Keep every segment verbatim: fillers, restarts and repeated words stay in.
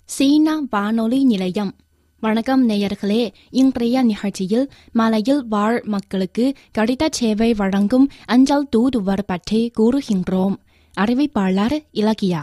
சீனா வானொலி நிலையம். வணக்கம் நேயர்களே. இன்றைய நிகழ்ச்சியில் மலையில் வாழ் மக்களுக்கு கடித சேவை வழங்கும் அஞ்சல் தூதுவர் பற்றி கூறுகின்றோம். அறிவிப்பாளர் இலக்கியா.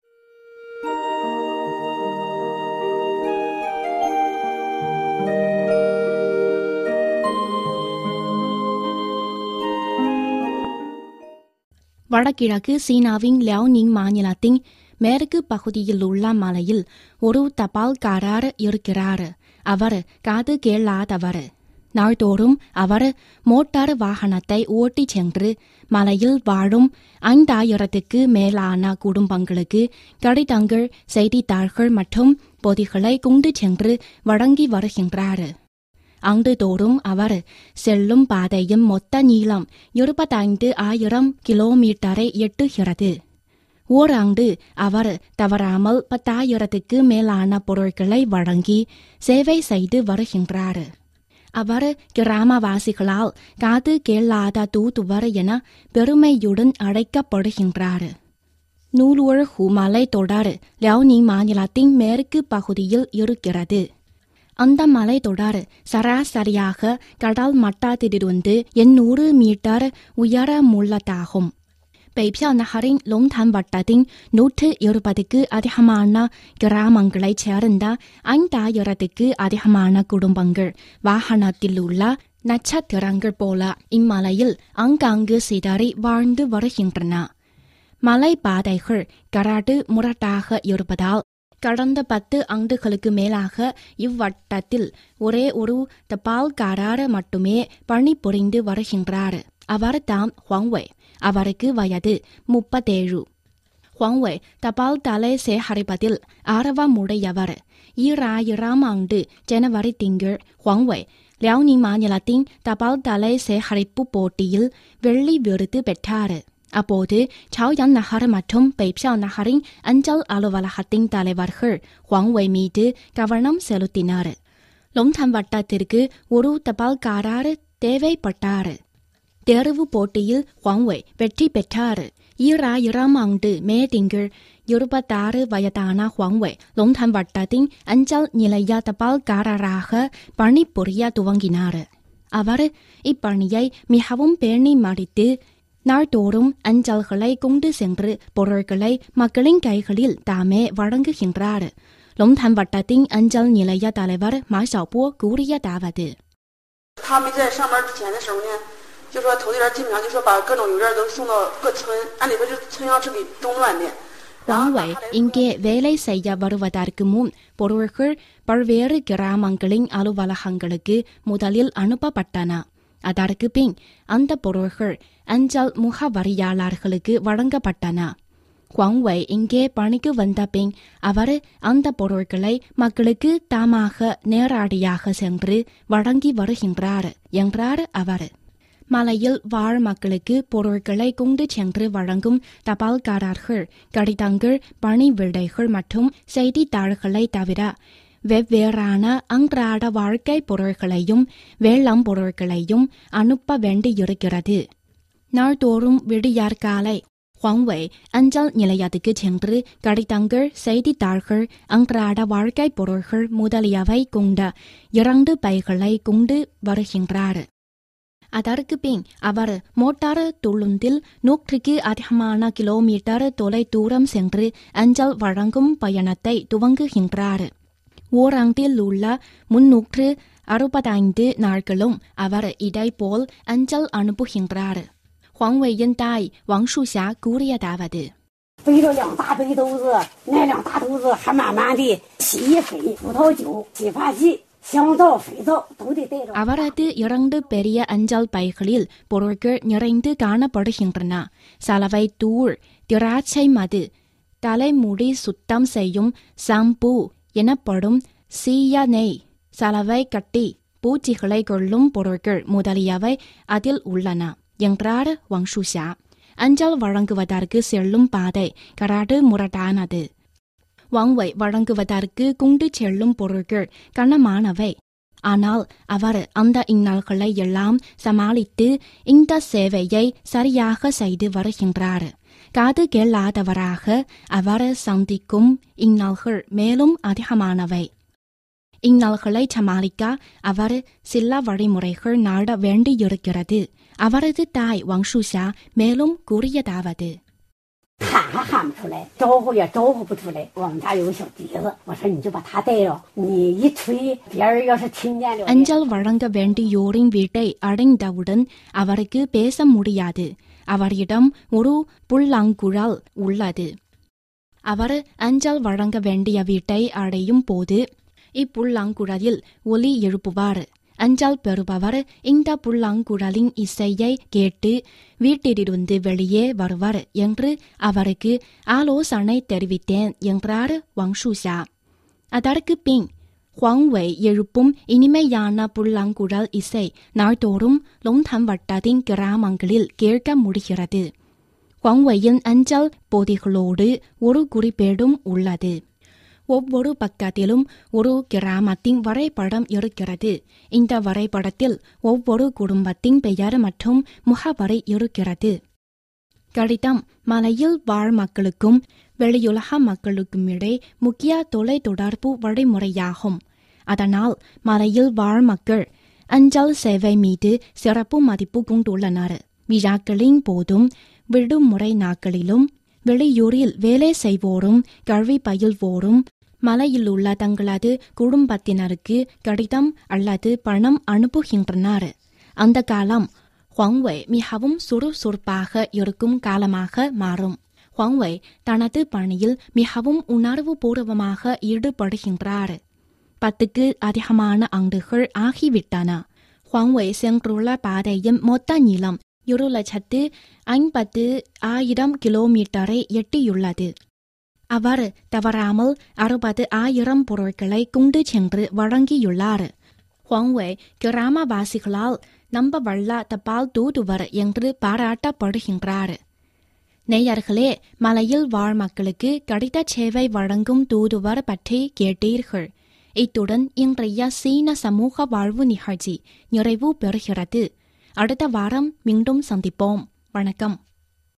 வடகிழக்கு சீனாவின் லியாோனிங் மாநிலத்தின் மேற்கு பகுதியில் உள்ள மலையில் ஒரு தபால்காரர் இருக்கிறார். அவர் காது கேளாதவர். நாள்தோறும் அவர் மோட்டார் வாகனத்தை ஓட்டிச் சென்று மலையில் வாழும் ஐந்தாயிரத்துக்கு மேலான குடும்பங்களுக்கு கடிதங்கள், செய்தித்தாள்கள் மற்றும் பொதிகளை கொண்டு சென்று வழங்கி வருகின்றார். ஆண்டுதோறும் அவர் செல்லும் பாதையின் மொத்த நீளம் இருபத்தைந்து ஆயிரம் கிலோமீட்டரை எட்டுகிறது. ஓராண்டு அவர் தவறாமல் பத்தாயிரத்துக்கு மேலான பொருட்களை வழங்கி சேவை செய்து வருகின்றார். அவர் கிராமவாசிகளால் காது கேளாத தூதுவர் என பெருமையுடன் அழைக்கப்படுகின்றார். நூலுவர் ஹூமலை தொடர் லியாோனிங் மாநிலத்தின் மேற்கு பகுதியில் இருக்கிறது. அந்த மலைத்தொடர் சராசரியாக கடல் மட்டத்திலிருந்து எண்ணூறு மீட்டர் உயரமுள்ளதாகும். பெய்பியாவ் நகரின் லோங்தான் வட்டத்தின் நூற்று இருபதுக்கு அதிகமான கிராமங்களைச் சேர்ந்த ஐந்தாயிரத்துக்கு அதிகமான குடும்பங்கள் வாகனத்தில் உள்ள நட்சத்திரங்கள் போல இம்மலையில் அங்காங்கு சிதறி வாழ்ந்து வருகின்றன. மலைப்பாதைகள் கரடு முரட்டாக இருப்பதால் கடந்த பத்து ஆண்டுகளுக்கு மேலாக இவ்வட்டத்தில் ஒரே ஒரு தபால்காரர் மட்டுமே பணிபுரிந்து வருகின்றார். அவர் தாம் ஹுவாங்வை. அவருக்கு வயது முப்பத்தேழு. ஹுவாங்வை தபால் தலை சேகரிப்பதில் ஆர்வமுடையவர். ஈராயிரம் ஆண்டு ஜனவரி திங்கள் ஹுவாங்வை லியாோனிங் மாநிலத்தின் தபால் தலை சேகரிப்பு போட்டியில் வெள்ளி விருது பெற்றார். அப்போது சாவ்யான் நகர் மற்றும் பெய்பியாவ் நகரின் அஞ்சல் அலுவலகத்தின் தலைவர்கள் ஹுவாங்வை மீது கவனம் செலுத்தினர். லோங்தான் வட்டத்திற்கு ஒரு தபால்காரர் தேவைப்பட்டார். தேர்வு போட்டியில் ஹுவாங்வை வெற்றி பெற்றார். ஈராயிரம் ஆண்டு மே திங்கள் இருபத்தாறு வயதான ஹுவாங்வை லோங்தான் வட்டத்தின் அஞ்சல் நிலைய தபால்காரராக பணிபுரிய துவங்கினார். அவர் இப்பணியை மிகவும் பேணி மடித்து நாள்தோறும் அஞ்சல்களை கொண்டு சென்று பொருட்களை மக்களின் கைகளில் தாமே வழங்குகின்றார். லோங்தான் வட்டத்தின் அஞ்சல் நிலைய தலைவர் மா ஷாவோ கூறியதாவது: ஹுவாங்வை இங்கே வேலை செய்ய வருவதற்கு முன் பொருட்கள் பல்வேறு கிராமங்களின் அலுவலகங்களுக்கு முதலில் அனுப்பப்பட்டன. அதற்கு பின் அந்த பொருட்கள் அஞ்சல் முகவரியாளர்களுக்கு வழங்கப்பட்டன. ஹுவாங்வை இங்கே பணிக்கு வந்த பின் அவர் அந்த பொருட்களை மக்களுக்கு தாமாக நேரடியாக சென்று வழங்கி வருகின்றார் என்றார் அவர். மலையில் வாழ் மக்களுக்கு பொருட்களை கொண்டு சென்று வழங்கும் தபால்காரர்கள் கடிதங்கள், பணி விடைகள் மற்றும் செய்தித்தாள்களை தவிர வெவ்வேறான அன்றாட வாழ்க்கை பொருட்களையும் வேளாண் பொருட்களையும் அனுப்ப வேண்டியிருக்கிறது. நாள்தோறும் விடியற்காலை ஹுவாங்வை அஞ்சல் நிலையத்துக்கு சென்று கடிதங்கள், செய்தித்தாள்கள், அன்றாட வாழ்க்கை பொருட்கள் முதலியவை கொண்ட இரண்டு பைகளை கொண்டு வருகின்றார். அதற்கு பின் அவர் மோட்டார் துளுந்தில் நூற்றுக்கு அதிகமான கிலோமீட்டர் தொலை தூரம் சென்று அஞ்சல் வழங்கும் பயணத்தை துவங்குகின்றார். ஓராண்டில் உள்ள முன்னூற்று அறுபத்தைந்து நாட்களும் அவர் இதைப்போல் அஞ்சல் அனுப்புகின்றார். ஹுவாங்வையின் தாய் வாங் ஷுஷா கூறியதாவது: அவரது இரண்டு பெரிய அஞ்சல் பைகளில் பொருட்கள் நிறைந்து காணப்படுகின்றன. சலவை தூள், திராட்சை மது, தலைமுடி சுத்தம் செய்யும் ஷாம்பூ எனப்படும் சீய நெய், சலவை கட்டி, பூச்சிகளை கொள்ளும் பொருட்கள் முதலியவை அதில் உள்ளன என்றார் வாங் ஷுஷா. அஞ்சல் வழங்குவதற்கு செல்லும் பாதை கரடு முரட்டானது. வாங்வை வழங்குவதற்கு கொண்டு செல்லும் பொருட்கள் கனமானவை. ஆனால் அவர் அந்த இன்னல்களை எல்லாம் சமாளித்து இந்த சேவையை சரியாக செய்து வருகின்றார். காது கேளாதவராக அவர் சந்திக்கும் இந்நாள்கள் மேலும் அதிகமானவை. இந்நாள்களை சமாளிக்க அவர் சில வழிமுறைகள் நாட வேண்டியிருக்கிறது. அவரது தாய் வாங் ஷுஷா மேலும் கூறியதாவது: 喊还喊不出来，招呼也招呼不出来。我们家有个小笛子，我说你就把它带着，你一吹，别人要是听见了。 அஞ்சல் வழங்க வேண்டியோரின் வீட்டை அடைந்தவுடன் அவருக்கு பேச முடியாது. அவரிடம் ஒரு புல்லாங்குழல் உள்ளது. அவர் அஞ்சல் வழங்க வேண்டிய வீட்டை அடையும் போது இப்புல்லாங்குழலில் ஒலி எழுப்புவார். அஞ்சல் பெறுபவர் இந்த புல்லாங்குழலின் இசையை கேட்டு வீட்டிலிருந்து வெளியே வருவார் என்று அவருக்கு ஆலோசனை தெரிவித்தேன் என்றார் வாங் ஷுஷா. அதற்கு பின் ஹுவாங்வெய் எழுப்பும் இனிமையான புல்லாங்குழல் இசை நாள்தோறும் லோங்தான் வட்டத்தின் கிராமங்களில் கேட்க முடிகிறது. ஹுவாங்வெயின் அஞ்சல் பொதிகளோடு ஒரு குறிப்பேடும் உள்ளது. ஒவ்வொரு பக்கத்திலும் ஒரு கிராமத்தின் வரைபடம் இருக்கிறது. இந்த வரைபடத்தில் ஒவ்வொரு குடும்பத்தின் பெயர் மற்றும் முகவரி இருக்கிறது. கடிதம் மலையில் வாழ் மக்களுக்கும் வெளியுலக மக்களுக்குமிடையே முக்கிய தொலை தொடர்பு வழிமுறையாகும். அதனால் மலையில் வாழ் மக்கள் அஞ்சல் சேவை மீது சிறப்பு மதிப்பு கொண்டுள்ளனர். விழாக்களின் போதும் விடுமுறை நாட்களிலும் வெளியூரில் வேலை செய்வோரும் கல்வி பயில்வோரும் மலையில் உள்ள தங்களது குடும்பத்தினருக்கு கடிதம் அல்லது பணம் அனுப்புகின்றனர். அந்த காலம் ஹுவாங்வெய் மிகவும் சுறுசுறுப்பாக இருக்கும் காலமாக மாறும். ஹுவாங்வெய் தனது பணியில் மிகவும் உணர்வு பூர்வமாக ஈடுபடுகின்றார். பத்துக்கு அதிகமான ஆண்டுகள் ஆகிவிட்டன. ஹுவாங்வெய் சென்றுள்ள பாதையின் மொத்த நீளம் இரு லட்சத்து ஐம்பத்து ஆயிரம் கிலோமீட்டரை எட்டியுள்ளது. அவர் தவறாமல் அறுபது ஆயிரம் பொருட்களை கொண்டு சென்று வழங்கியுள்ளார். ஹுவாங்வெய் கிராமவாசிகளால் நம்பவல்ல தபால் தூதுவர் என்று பாராட்டப்படுகின்றார். நேயர்களே, மலையில் வாழ் மக்களுக்கு கடித சேவை வழங்கும் தூதுவர் பற்றி கேட்டீர்கள். இத்துடன் இன்றைய சீன சமூக வாழ்வு நிகழ்ச்சி நிறைவு பெறுகிறது. அடுத்த வாரம் மீண்டும் சந்திப்போம். வணக்கம்.